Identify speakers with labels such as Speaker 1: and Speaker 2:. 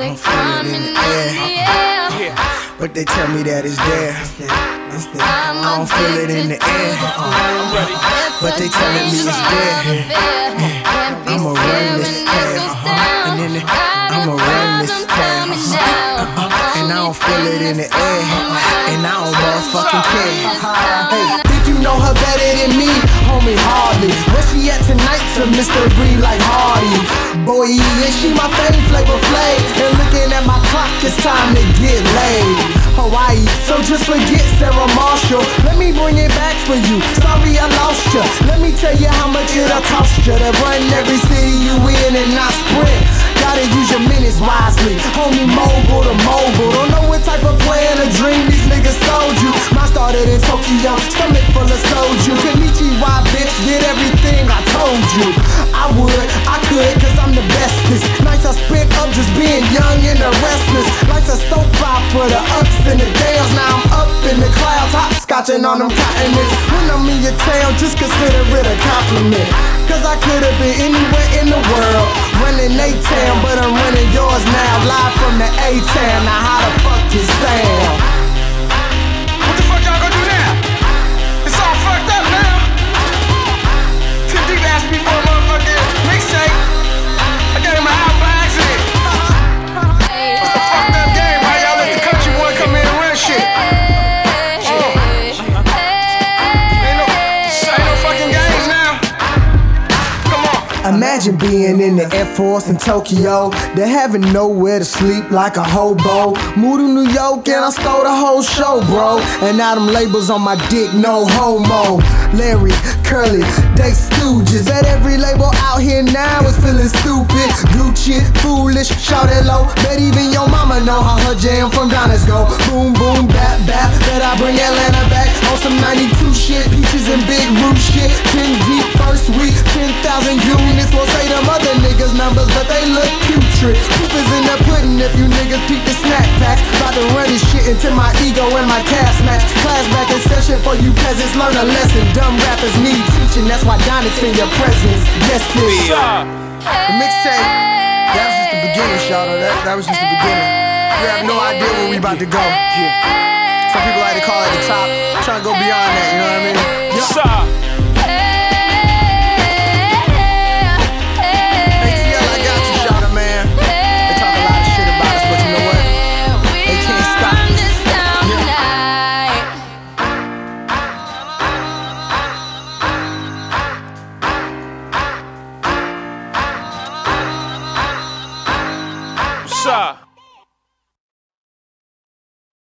Speaker 1: I don't feel it in the air, but they tell me that it's there. I don't feel it in the air, but they telling me it's there. I'ma run this town, and then I'ma run this town, and I don't feel it in the air, and I don't motherfucking care. Hey, think you know her better than me? Homie, hardly. Where she at tonight to Mr. Bree like Hardy? Boy, yeah, she my fave, Flavor Flav. And looking at my clock, it's time to get laid. Hawaii, so just forget Sarah Marshall. Let me bring it back for you. Sorry I lost ya. Let me tell you how much it'll cost ya to run every city you in and not sprint. Gotta use your minutes wisely. Homie, mobile to mobile. Don't know what type of plan or dream these niggas sold you. Mine started in Tokyo, stomach full of soju. Konnichiwa, bitch, did everything I told you. I would, I could, cause I'm the bestest. Nights I spent up just being young and the restless. Life's a soap opera, the ups and the downs. Now I'm up in the clouds, hopscotching on them continents. When I'm in your town, just consider it a compliment. Cause I could've been anywhere in the world, running A-Town, but I'm running yours now. Live from the A-Town, now how the fuck it sound?
Speaker 2: What the fuck y'all gonna do now? It's all fucked up now. Tip Deep asked me for a motherfucking mixtape. I got him an album by accident. It's a fucked up game. Why y'all let the country boy come in and run shit? Ain't no fucking games now. Come on.
Speaker 1: Imagine being in the Air Force in Tokyo, then having nowhere to sleep like a hobo. Moved to New York and I stole the whole show, bro. And now them labels on my dick, no homo. Larry, Curly, they stooges. Bet every label out here now is feeling stupid. Gucci, foolish, shout it low. Bet even your mama know how her jam from Donna's go. Boom, boom, bap, bap. Bet I bring Atlanta back on some 92 shit. Peaches and Big Roof shit. 10 deep first week, 10,000 units. Won't say them other niggas numbers, but they look putrid. Proof is in the pudding if you niggas peep the snack packs. About to run this shit into my ego and my cash match. Class back in session for you peasants, learn a lesson. Dumb rappers need teaching, that's why Donnie's in your presence. Yes, it's the mixtape. That was just the beginning, shout out. That was just the beginning. You have no idea where we about to go. Some people like to call it the top. I'm trying to go beyond that, you know what I mean?
Speaker 2: Sir.